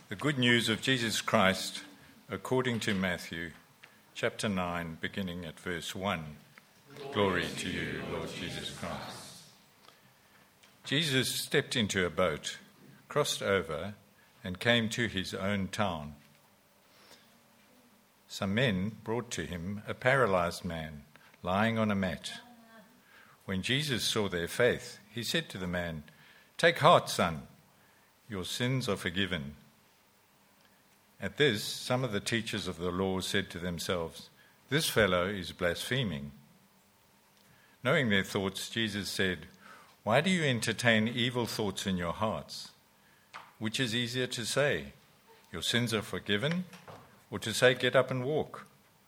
The good news of Jesus Christ according to Matthew, chapter 9, beginning at verse 1. Glory to you, Lord Jesus Christ. Jesus stepped into a boat, crossed over, and came to his own town. Some men brought to him a paralyzed man lying on a mat. When Jesus saw their faith, he said to the man, "Take heart, son, your sins are forgiven." At this, some of the teachers of the law said to themselves, "This fellow is blaspheming." Knowing their thoughts, Jesus said, "Why do you entertain evil thoughts in your hearts? Which is easier to say, 'Your sins are forgiven,' or to say, 'Get up and walk'?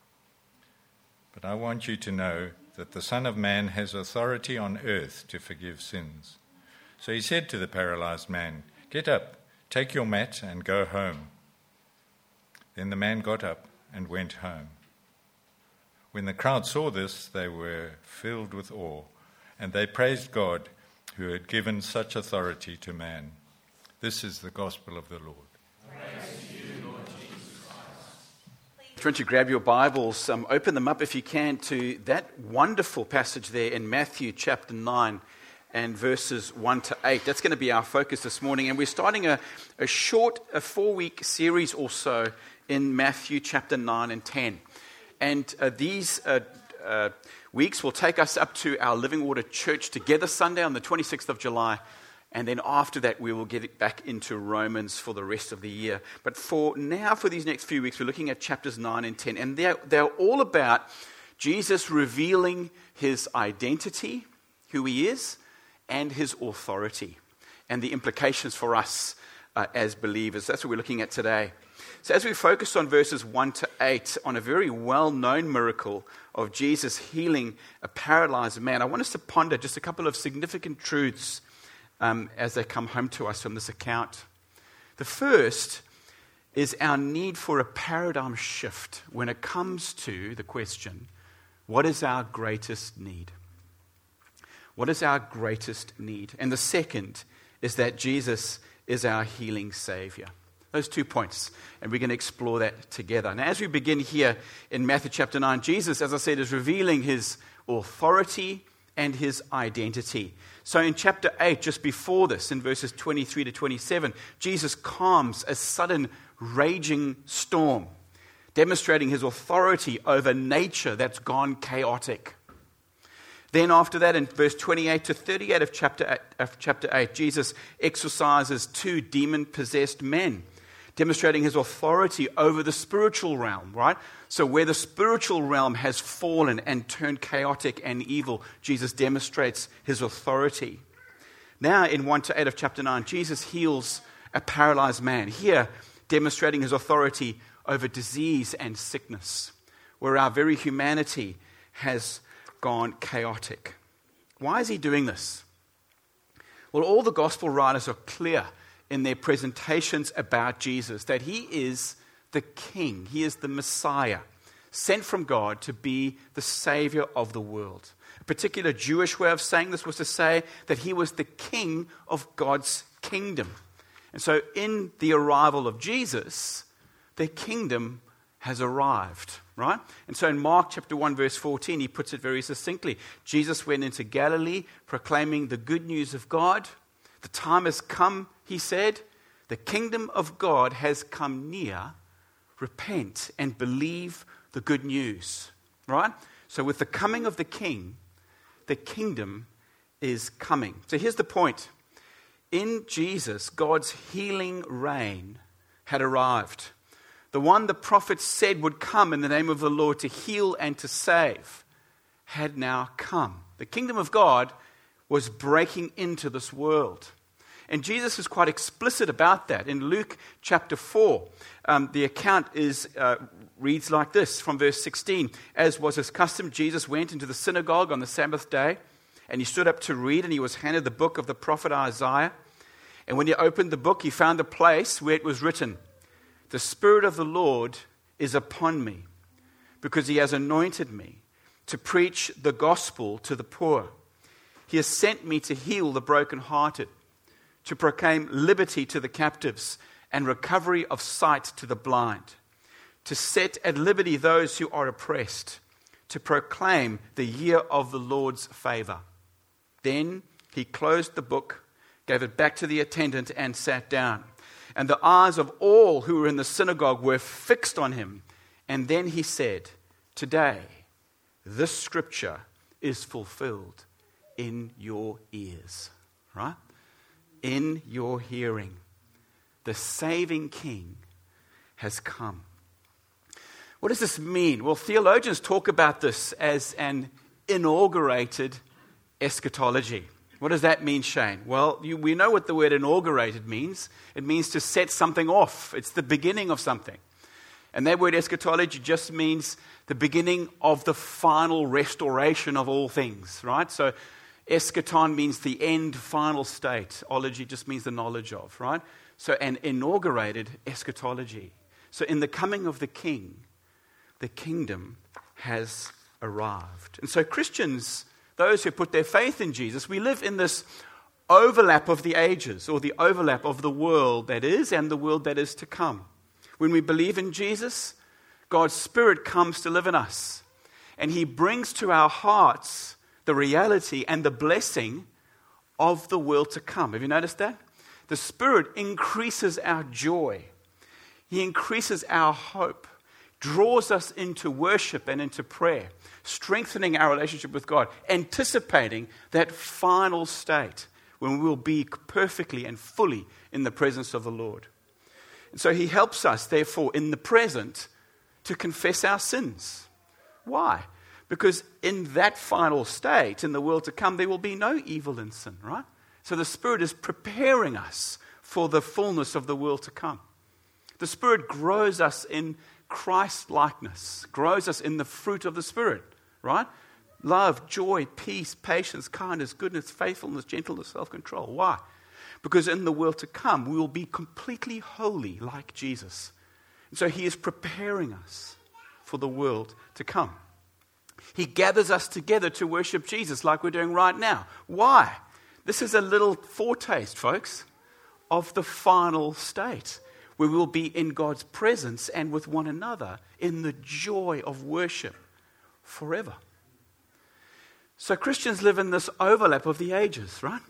But I want you to know that the Son of Man has authority on earth to forgive sins." So he said to the paralyzed man, "Get up, take your mat and go home." Then the man got up and went home. When the crowd saw this, they were filled with awe, and they praised God who had given such authority to man. This is the gospel of the Lord. Praise to you, Lord Jesus Christ. Why don't you grab your Bibles, open them up if you can to that wonderful passage there in Matthew chapter 9 and verses 1 to 8. That's going to be our focus this morning, and we're starting a 4-week series or so in Matthew chapter 9 and 10. And these weeks will take us up to our Living Water Church Together Sunday on the 26th of July. And then after that, we will get back into Romans for the rest of the year. But for now, for these next few weeks, we're looking at chapters 9 and 10. And they're all about Jesus revealing his identity, who he is, and his authority, and the implications for us as believers. That's what we're looking at today. So as we focus on verses 1 to 8, on a very well-known miracle of Jesus healing a paralyzed man, I want us to ponder just a couple of significant truths as they come home to us from this account. The first is our need for a paradigm shift when it comes to the question, what is our greatest need? What is our greatest need? And the second is that Jesus is our healing Savior. Those 2 points, and we're going to explore that together. Now, as we begin here in Matthew chapter 9, Jesus, as I said, is revealing his authority and his identity. So in chapter 8, just before this, in verses 23 to 27, Jesus calms a sudden raging storm, demonstrating his authority over nature that's gone chaotic. Then after that, in verse 28 to 38 of chapter 8, Jesus exorcises 2 demon-possessed men, demonstrating his authority over the spiritual realm, right? So where the spiritual realm has fallen and turned chaotic and evil, Jesus demonstrates his authority. Now in 1 to 8 of chapter 9, Jesus heals a paralyzed man, here demonstrating his authority over disease and sickness, where our very humanity has gone chaotic. Why is he doing this? Well, all the gospel writers are clear in their presentations about Jesus that he is the King, he is the Messiah, sent from God to be the Savior of the world. A particular Jewish way of saying this was to say that he was the King of God's kingdom. And so in the arrival of Jesus, the kingdom has arrived, right? And so in Mark chapter 1 verse 14, he puts it very succinctly. Jesus went into Galilee proclaiming the good news of God. The time has come, he said. The kingdom of God has come near. Repent and believe the good news, right? So with the coming of the King, the kingdom is coming. So here's the point. In Jesus, God's healing reign had arrived. The one the prophets said would come in the name of the Lord to heal and to save had now come. The kingdom of God was breaking into this world. And Jesus is quite explicit about that. In Luke chapter 4, the account reads like this from verse 16. As was his custom, Jesus went into the synagogue on the Sabbath day, and he stood up to read, and he was handed the book of the prophet Isaiah. And when he opened the book, he found a place where it was written, "The Spirit of the Lord is upon me, because he has anointed me to preach the gospel to the poor. He has sent me to heal the brokenhearted, to proclaim liberty to the captives and recovery of sight to the blind, to set at liberty those who are oppressed, to proclaim the year of the Lord's favor." Then he closed the book, gave it back to the attendant, and sat down. And the eyes of all who were in the synagogue were fixed on him. And then he said, "Today, this scripture is fulfilled in your ears." Right? In your hearing. The saving King has come. What does this mean? Well, theologians talk about this as an inaugurated eschatology. What does that mean, Shane? Well, we know what the word inaugurated means. It means to set something off. It's the beginning of something. And that word eschatology just means the beginning of the final restoration of all things, right? So eschaton means the end, final state. Ology just means the knowledge of, right? So an inaugurated eschatology. So in the coming of the King, the kingdom has arrived. And so Christians, those who put their faith in Jesus, we live in this overlap of the ages, or the overlap of the world that is and the world that is to come. When we believe in Jesus, God's Spirit comes to live in us, and He brings to our hearts the reality and the blessing of the world to come. Have you noticed that? The Spirit increases our joy. He increases our hope, draws us into worship and into prayer, strengthening our relationship with God, anticipating that final state when we will be perfectly and fully in the presence of the Lord. And so He helps us, therefore, in the present to confess our sins. Why? Because in that final state, in the world to come, there will be no evil and sin, right? So the Spirit is preparing us for the fullness of the world to come. The Spirit grows us in Christ-likeness, grows us in the fruit of the Spirit, right? Love, joy, peace, patience, kindness, goodness, faithfulness, gentleness, self-control. Why? Because in the world to come, we will be completely holy like Jesus. And so He is preparing us for the world to come. He gathers us together to worship Jesus like we're doing right now. Why? This is a little foretaste, folks, of the final state, where we'll be in God's presence and with one another in the joy of worship forever. So Christians live in this overlap of the ages, right?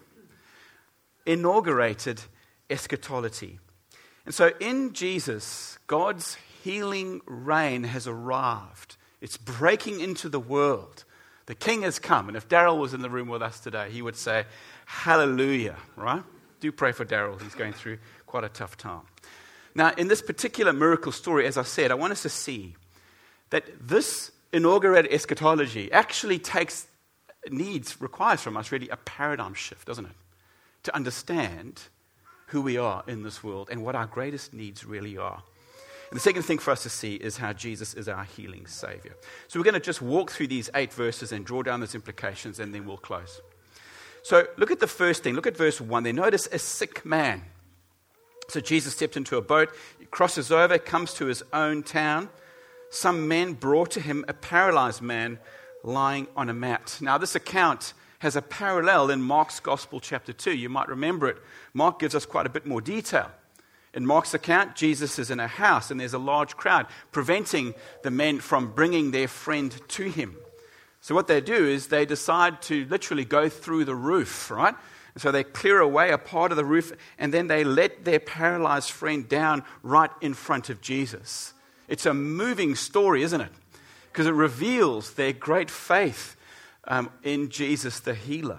Inaugurated eschatology. And so in Jesus, God's healing reign has arrived. It's breaking into the world. The King has come. And if Daryl was in the room with us today, he would say, "Hallelujah," right? Do pray for Daryl. He's going through quite a tough time. Now, in this particular miracle story, as I said, I want us to see that this inaugurated eschatology actually requires from us really a paradigm shift, doesn't it? To understand who we are in this world and what our greatest needs really are. And the second thing for us to see is how Jesus is our healing Savior. So we're going to just walk through these 8 verses and draw down those implications, and then we'll close. So look at the first thing. Look at verse 1 there. Notice a sick man. So Jesus stepped into a boat, he crosses over, comes to his own town. Some men brought to him a paralyzed man lying on a mat. Now this account has a parallel in Mark's Gospel chapter 2. You might remember it. Mark gives us quite a bit more detail. In Mark's account, Jesus is in a house and there's a large crowd preventing the men from bringing their friend to him. So what they do is they decide to literally go through the roof, right? So they clear away a part of the roof and then they let their paralyzed friend down right in front of Jesus. It's a moving story, isn't it? Because it reveals their great faith in Jesus the healer.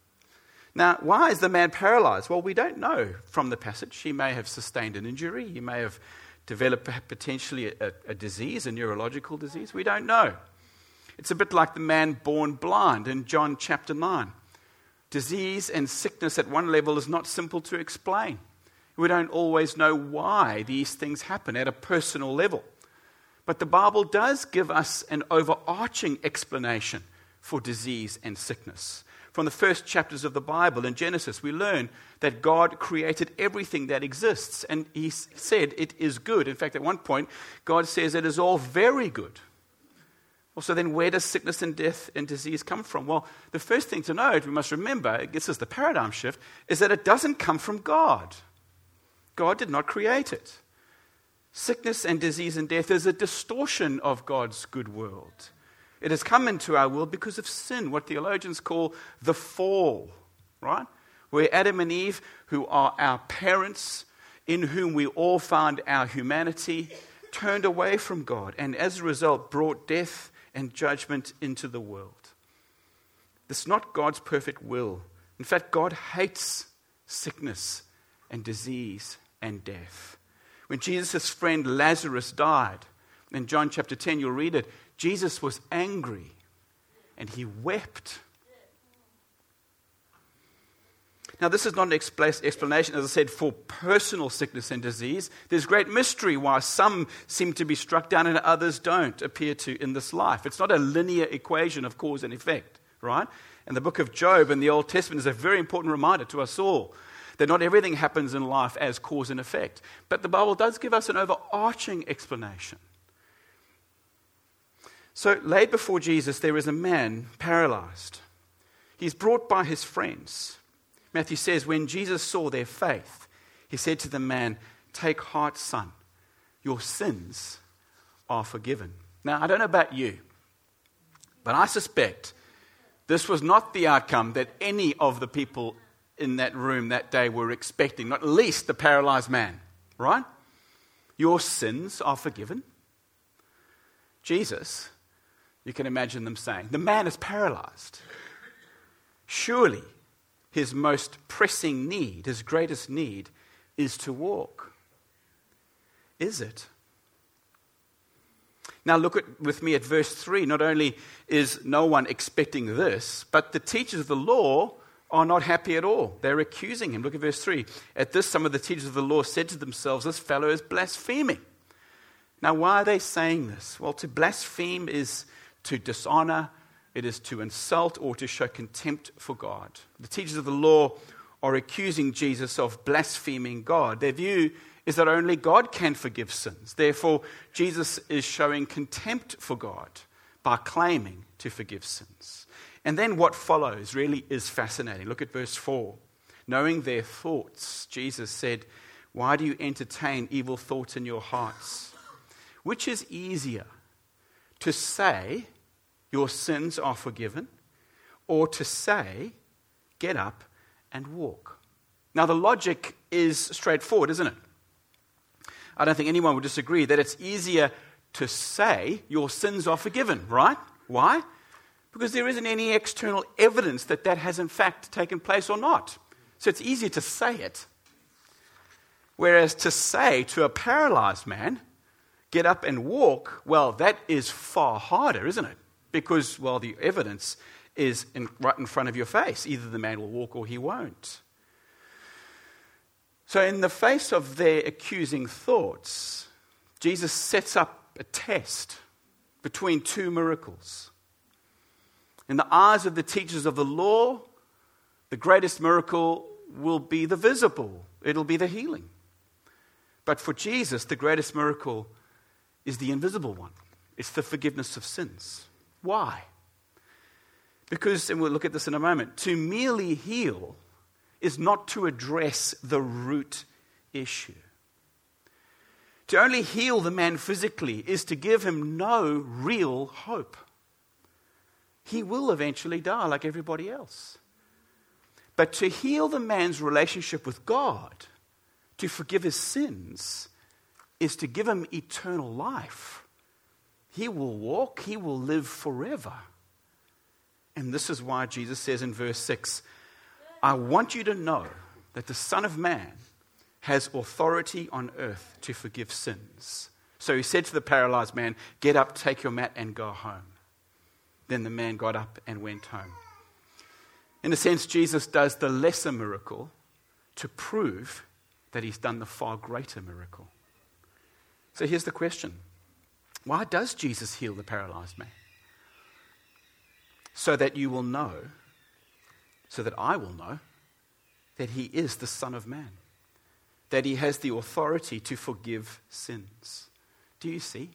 Now, why is the man paralyzed? Well, we don't know from the passage. He may have sustained an injury. He may have developed potentially a disease, a neurological disease. We don't know. It's a bit like the man born blind in John chapter 9. Disease and sickness at one level is not simple to explain. We don't always know why these things happen at a personal level. But the Bible does give us an overarching explanation for disease and sickness. From the first chapters of the Bible in Genesis, we learn that God created everything that exists, and He said it is good. In fact, at one point, God says it is all very good. Well, so then where does sickness and death and disease come from? Well, the first thing to note, we must remember, this is the paradigm shift, is that it doesn't come from God. God did not create it. Sickness and disease and death is a distortion of God's good world. It has come into our world because of sin, what theologians call the fall, right? Where Adam and Eve, who are our parents, in whom we all found our humanity, turned away from God and as a result brought death and judgment into the world. This is not God's perfect will. In fact, God hates sickness and disease and death. When Jesus' friend Lazarus died, in John chapter 10, you'll read it, Jesus was angry and he wept. Now, this is not an explanation, as I said, for personal sickness and disease. There's great mystery why some seem to be struck down and others don't appear to in this life. It's not a linear equation of cause and effect, right? And the book of Job in the Old Testament is a very important reminder to us all that not everything happens in life as cause and effect. But the Bible does give us an overarching explanation. So, laid before Jesus, there is a man paralyzed. He's brought by his friends. Matthew says, when Jesus saw their faith, he said to the man, "Take heart, son, your sins are forgiven." Now, I don't know about you, but I suspect this was not the outcome that any of the people in that room that day were expecting, not least the paralyzed man, right? Your sins are forgiven. Jesus, you can imagine them saying, the man is paralyzed. Surely his most pressing need, his greatest need, is to walk. Is it? Now look with me at verse 3. Not only is no one expecting this, but the teachers of the law are not happy at all. They're accusing him. Look at verse 3. At this, some of the teachers of the law said to themselves, "This fellow is blaspheming." Now, why are they saying this? Well, to blaspheme is to dishonor, it is to insult or to show contempt for God. The teachers of the law are accusing Jesus of blaspheming God. Their view is that only God can forgive sins. Therefore, Jesus is showing contempt for God by claiming to forgive sins. And then what follows really is fascinating. Look at verse 4. Knowing their thoughts, Jesus said, "Why do you entertain evil thoughts in your hearts? Which is easier, to say, your sins are forgiven, or to say, get up and walk?" Now the logic is straightforward, isn't it? I don't think anyone would disagree that it's easier to say your sins are forgiven, right? Why? Because there isn't any external evidence that that has in fact taken place or not. So it's easier to say it. Whereas to say to a paralyzed man, get up and walk, well, that is far harder, isn't it? Because, well, the evidence is right in front of your face. Either the man will walk or he won't. So in the face of their accusing thoughts, Jesus sets up a test between two miracles. In the eyes of the teachers of the law, the greatest miracle will be the visible. It'll be the healing. But for Jesus, the greatest miracle is the invisible one. It's the forgiveness of sins. Why? Because, and we'll look at this in a moment, to merely heal is not to address the root issue. To only heal the man physically is to give him no real hope. He will eventually die like everybody else. But to heal the man's relationship with God, to forgive his sins, is to give him eternal life. He will walk, he will live forever. And this is why Jesus says in verse 6, "I want you to know that the Son of Man has authority on earth to forgive sins." So he said to the paralyzed man, "Get up, take your mat, and go home." Then the man got up and went home. In a sense, Jesus does the lesser miracle to prove that he's done the far greater miracle. So here's the question. Why does Jesus heal the paralyzed man? So that you will know, so that I will know, that he is the Son of Man, that he has the authority to forgive sins. Do you see?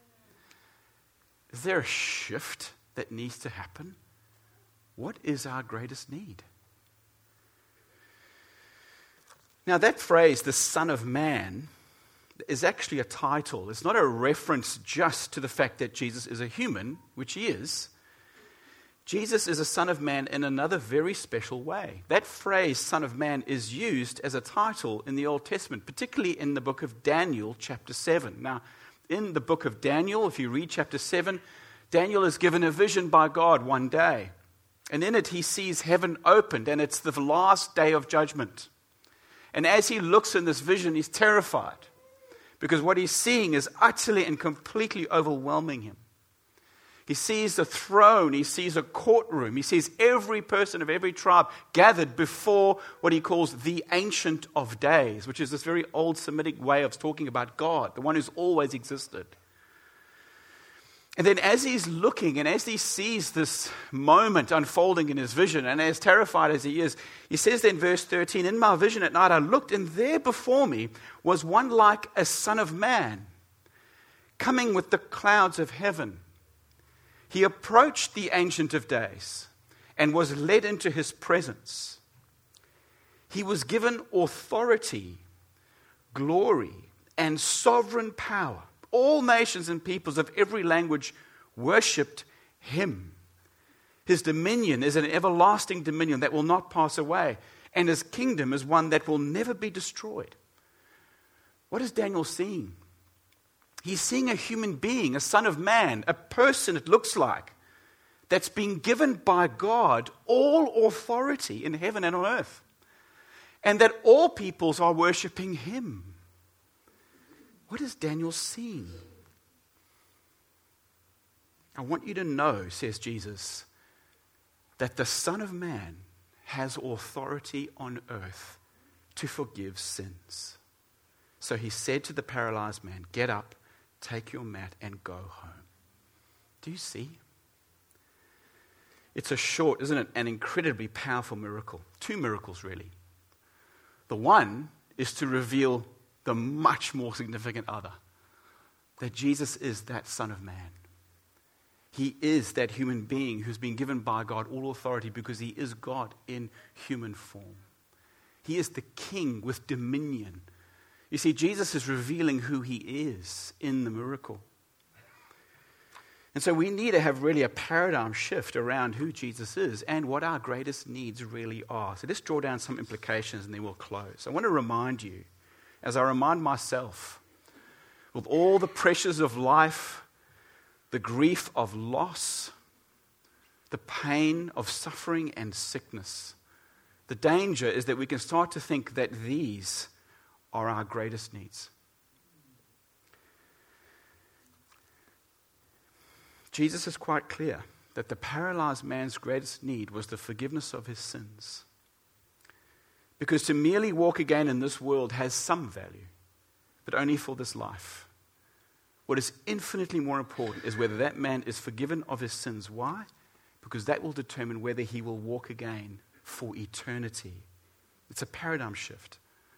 Is there a shift that needs to happen? What is our greatest need? Now that phrase, the Son of Man, is actually a title. It's not a reference just to the fact that Jesus is a human, which he is. Jesus is a Son of Man in another very special way. That phrase, Son of Man, is used as a title in the Old Testament, particularly in the book of Daniel, chapter 7. Now, in the book of Daniel, if you read chapter 7, Daniel is given a vision by God one day. And in it, he sees heaven opened, and it's the last day of judgment. And as he looks in this vision, he's terrified, because what he's seeing is utterly and completely overwhelming him. He sees the throne, he sees a courtroom, he sees every person of every tribe gathered before what he calls the Ancient of Days, which is this very old Semitic way of talking about God, the one who's always existed. And then as he's looking and as he sees this moment unfolding in his vision, and as terrified as he is, he says then, verse 13, "In my vision at night I looked, and there before me was one like a son of man, coming with the clouds of heaven. He approached the Ancient of Days and was led into his presence. He was given authority, glory, and sovereign power. All nations and peoples of every language worshipped him. His dominion is an everlasting dominion that will not pass away, and his kingdom is one that will never be destroyed." What is Daniel seeing? He's seeing a human being, a son of man, a person, it looks like, that's been given by God all authority in heaven and on earth, and that all peoples are worshipping him. What is Daniel seeing? I want you to know, says Jesus, that the Son of Man has authority on earth to forgive sins. So he said to the paralyzed man, "Get up, take your mat, and go home." Do you see? It's a short, isn't it, an incredibly powerful miracle. Two miracles, really. The one is to reveal the much more significant other, that Jesus is that Son of Man. He is that human being who's been given by God all authority because he is God in human form. He is the King with dominion. You see, Jesus is revealing who he is in the miracle. And so we need to have really a paradigm shift around who Jesus is and what our greatest needs really are. So let's draw down some implications and then we'll close. I want to remind you, as I remind myself, with all the pressures of life, the grief of loss, the pain of suffering and sickness, the danger is that we can start to think that these are our greatest needs. Jesus is quite clear that the paralyzed man's greatest need was the forgiveness of his sins. Because to merely walk again in this world has some value, but only for this life. What is infinitely more important is whether that man is forgiven of his sins. Why? Because that will determine whether he will walk again for eternity. It's a paradigm shift.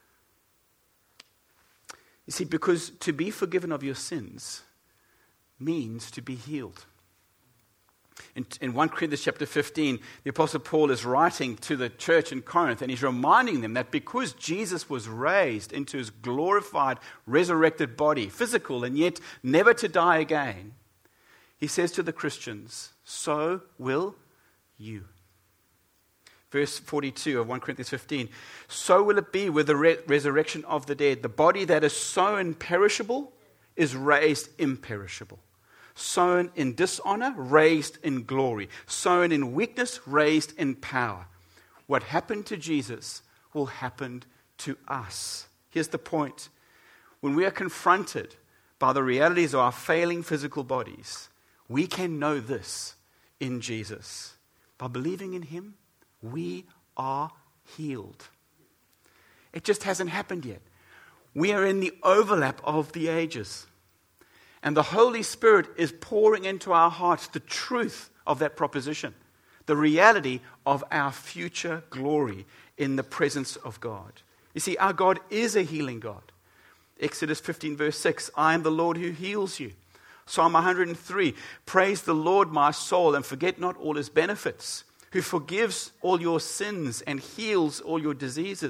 You see, because to be forgiven of your sins means to be healed. In 1 Corinthians chapter 15, the Apostle Paul is writing to the church in Corinth, and he's reminding them that because Jesus was raised into his glorified, resurrected body, physical and yet never to die again, he says to the Christians, so will you. Verse 42 of 1 Corinthians 15, so will it be with the resurrection of the dead. The body that is sown perishable is raised imperishable. Sown in dishonor, raised in glory. Sown in weakness, raised in power. What happened to Jesus will happen to us. Here's the point. When we are confronted by the realities of our failing physical bodies, we can know this in Jesus. By believing in him, we are healed. It just hasn't happened yet. We are in the overlap of the ages. And the Holy Spirit is pouring into our hearts the truth of that proposition, the reality of our future glory in the presence of God. You see, our God is a healing God. Exodus 15 verse 6, I am the Lord who heals you. Psalm 103, praise the Lord my soul and forget not all his benefits, who forgives all your sins and heals all your diseases,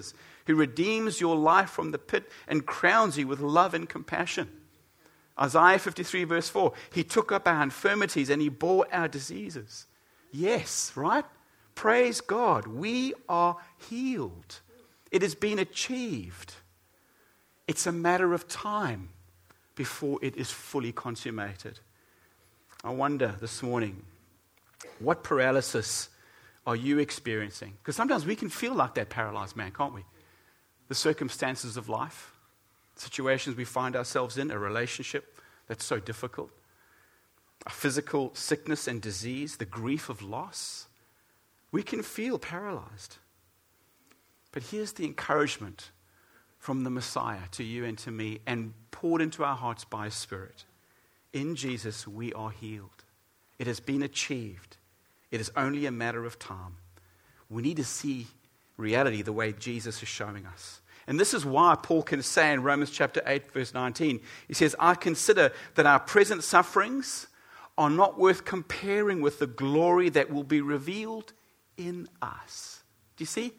who redeems your life from the pit and crowns you with love and compassion. Isaiah 53 verse 4, he took up our infirmities and he bore our diseases. Yes, right? Praise God. We are healed. It has been achieved. It's a matter of time before it is fully consummated. I wonder this morning, what paralysis are you experiencing? Because sometimes we can feel like that paralyzed man, can't we? The circumstances of life, situations we find ourselves in, a relationship that's so difficult, a physical sickness and disease, the grief of loss. We can feel paralyzed. But here's the encouragement from the Messiah to you and to me, and poured into our hearts by His Spirit. In Jesus, we are healed. It has been achieved. It is only a matter of time. We need to see reality the way Jesus is showing us. And this is why Paul can say in Romans chapter 8, verse 19, he says, I consider that our present sufferings are not worth comparing with the glory that will be revealed in us. Do you see?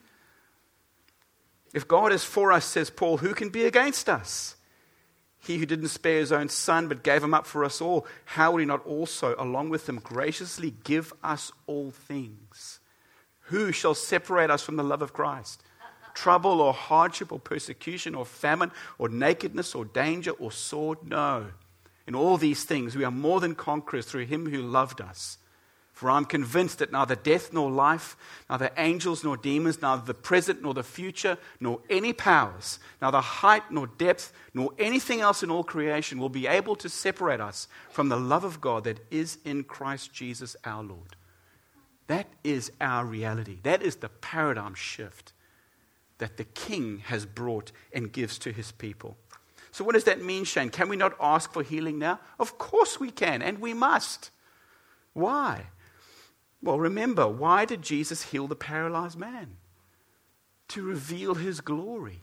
If God is for us, says Paul, who can be against us? He who didn't spare His own Son, but gave Him up for us all, how will He not also, along with Him, graciously give us all things? Who shall separate us from the love of Christ? Trouble or hardship or persecution or famine or nakedness or danger or sword? No. In all these things we are more than conquerors through Him who loved us. For I'm convinced that neither death nor life, neither angels nor demons, neither the present nor the future, nor any powers, neither height nor depth, nor anything else in all creation will be able to separate us from the love of God that is in Christ Jesus our Lord. That is our reality. That is the paradigm shift that the King has brought and gives to His people. So what does that mean, Shane? Can we not ask for healing now? Of course we can, and we must. Why? Well, remember, why did Jesus heal the paralyzed man? To reveal His glory.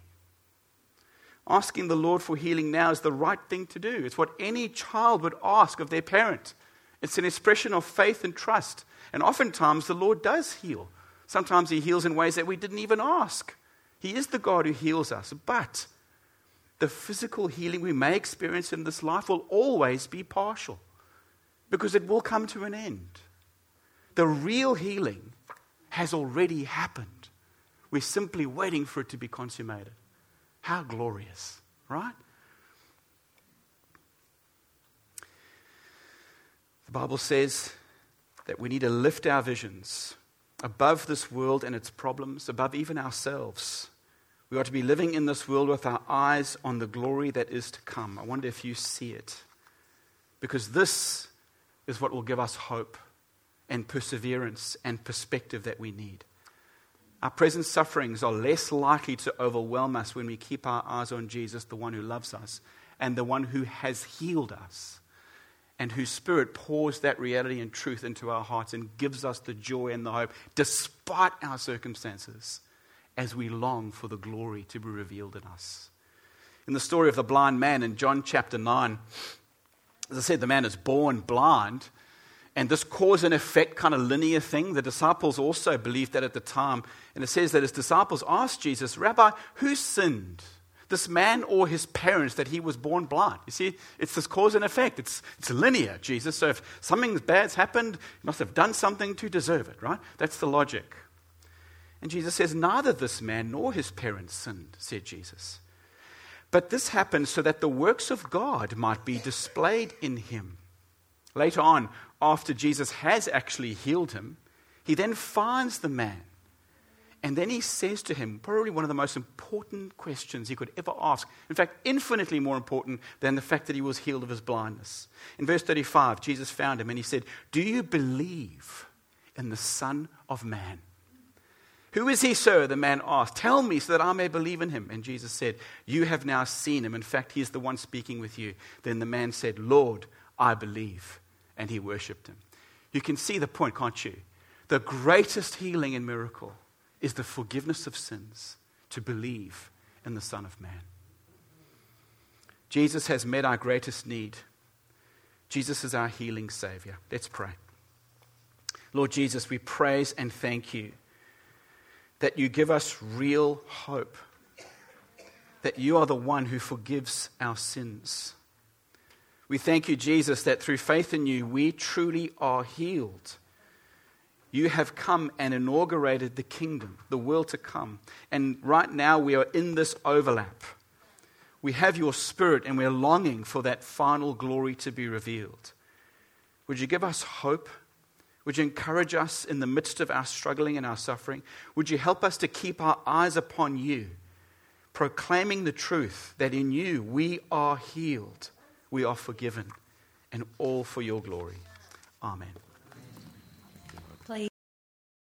Asking the Lord for healing now is the right thing to do. It's what any child would ask of their parent. It's an expression of faith and trust. And oftentimes the Lord does heal. Sometimes He heals in ways that we didn't even ask. He is the God who heals us. But the physical healing we may experience in this life will always be partial, because it will come to an end. The real healing has already happened. We're simply waiting for it to be consummated. How glorious, right? The Bible says that we need to lift our visions above this world and its problems, above even ourselves. We ought to be living in this world with our eyes on the glory that is to come. I wonder if you see it. Because this is what will give us hope and perseverance and perspective that we need. Our present sufferings are less likely to overwhelm us when we keep our eyes on Jesus, the one who loves us, and the one who has healed us, and whose Spirit pours that reality and truth into our hearts and gives us the joy and the hope, despite our circumstances, as we long for the glory to be revealed in us. In the story of the blind man in John chapter 9, as I said, the man is born blind, and this cause and effect kind of linear thing. The disciples also believed that at the time. And it says that his disciples asked Jesus, Rabbi, who sinned, this man or his parents, that he was born blind? You see, it's this cause and effect. It's linear, Jesus. So if something bad's happened, he must have done something to deserve it, right? That's the logic. And Jesus says, neither this man nor his parents sinned, said Jesus. But this happened so that the works of God might be displayed in him. Later on, after Jesus has actually healed him, he then finds the man. And then he says to him, probably one of the most important questions he could ever ask. In fact, infinitely more important than the fact that he was healed of his blindness. In verse 35, Jesus found him and he said, do you believe in the Son of Man? Who is he, sir? The man asked. Tell me so that I may believe in him. And Jesus said, you have now seen him. In fact, he is the one speaking with you. Then the man said, Lord, I believe. And he worshipped him. You can see the point, can't you? The greatest healing and miracle is the forgiveness of sins, to believe in the Son of Man. Jesus has met our greatest need. Jesus is our healing Savior. Let's pray. Lord Jesus, we praise and thank you that you give us real hope that you are the one who forgives our sins. We thank you, Jesus, that through faith in you, we truly are healed. You have come and inaugurated the kingdom, the world to come. And right now we are in this overlap. We have your Spirit and we're longing for that final glory to be revealed. Would you give us hope? Would you encourage us in the midst of our struggling and our suffering? Would you help us to keep our eyes upon you, proclaiming the truth that in you we are healed, we are forgiven, and all for your glory. Amen.